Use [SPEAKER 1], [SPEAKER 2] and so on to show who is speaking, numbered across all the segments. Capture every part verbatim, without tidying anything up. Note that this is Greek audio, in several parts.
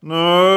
[SPEAKER 1] Ναι,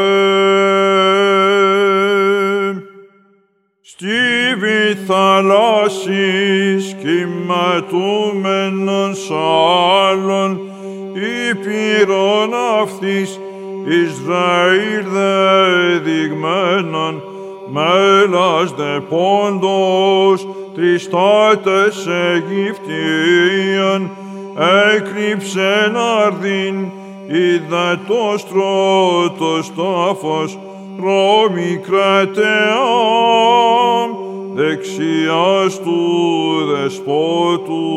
[SPEAKER 1] στίβη θαλάσσης κυματούμενον σάλων, ήπειρον αυτής Ισραήλ δεδειγμένον, μέλας δε πόντος τριστάτες Αιγυπτίων, έκρυψεν αρδίν, είδα το στρώτος τάφος, Ρώμη κρατεάμ, δεξιάς του δεσπότου.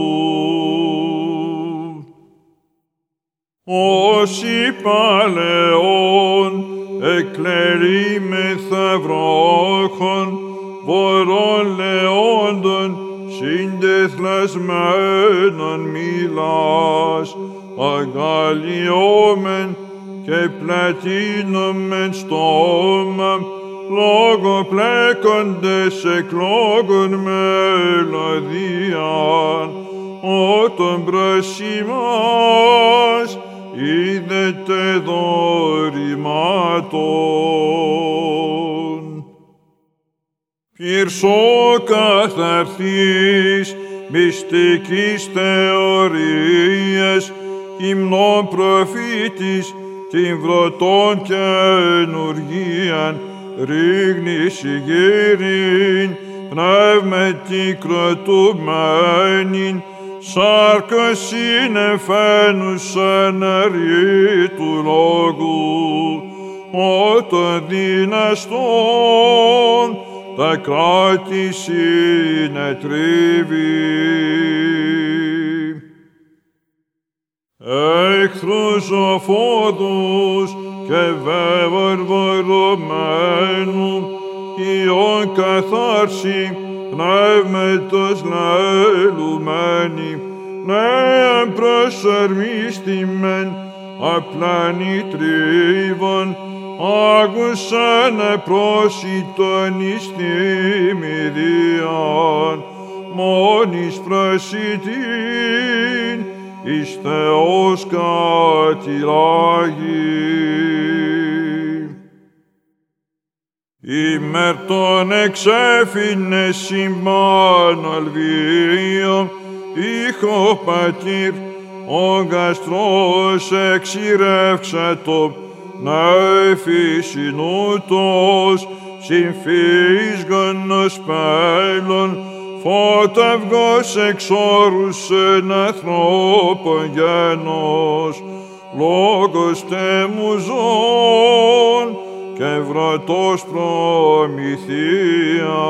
[SPEAKER 1] Όσοι παλαιόν εκλερίμεθα βρόχων, βορών λεόντων συντεθλασμένων μιλάς, αγκαλιόμεν και πλατείνομεν στόμα, λόγω πλέκοντες εκλόγων μελωδίαν, ότον προσημάς είδετε δωρημάτων. Πυρσό καθαρθείς μυστικής θεωρίας, υμνών προφήτης, την βρωτών καινουργίαν, ρίγνης ηγύριν, πνεύμετη κροτουμένην, σάρκος συνεφαίνουσαν αρή του λόγου, ότον δυναστών τα κράτη συνετρίβει. Έχθρους ζωφόδους και βεβαρβαρωμένου, ιόν καθάρση, πνεύματος λελουμένη, νέαν προσαρμίστημεν, απλάνη τρίβων, άκουσαν πρόσιτον εις θυμηδίαν, μόνης προσιτήν, εις Θεός κατηλάγει. Ημέρ των εξέφηνες συμπάν αλβίων, ήχο πατήρ, ο γαστρός εξηρεύξατο, να εφησινούτος, συμφίσγονος πέλων, φωταυγός εξόρους εν ανθρώπων γένος, λόγος τεμουζών και βρωτός προμηθεία.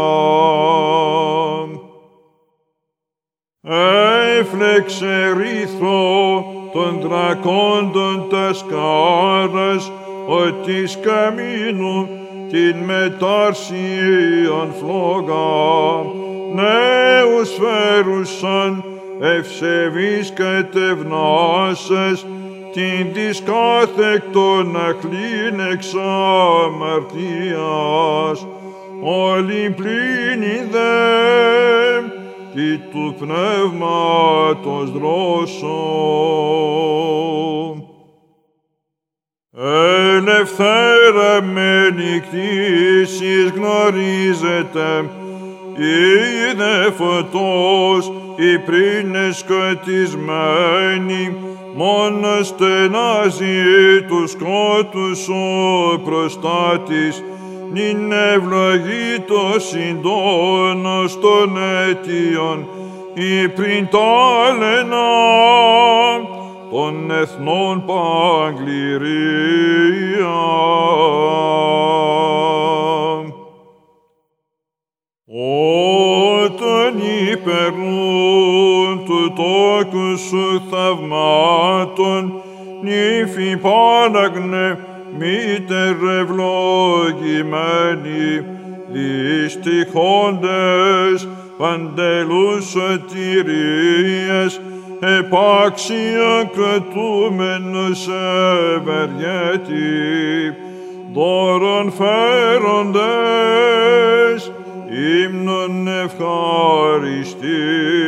[SPEAKER 1] Έφλεξε ρήθρο των δρακόντων τα σκάρας, ότι σκαμίνου την μετάρσιαν φλόγα, νέους φέρουσαν ευσεβείς κατευνάσες, την δισκάθεκτον αχλήν εξ αμαρτίας, όλοι πλήνη δε τι του πνεύματος δρόσω. Ελευθέραμένη κτήσεις γνωρίζετε, είδε φωτός οι πρίνες σκοτισμένοι, μόνο στενάζει τους σκότους ο προστάτης, νυν ευλογήτως συντόνος των αιτίων, ή πριν τάλαινα των εθνών παγκληρία. Όταν υπερνούν του τόκου σου θαυμάτων, νύφη Πάναγνε, μήτερ ευλογημένη, δυστυχόντες παντελούς σωτηρίας, επάξια κρατούμενος ευεργέτη, δώρον φέροντες, ύμνον ευχαριστή.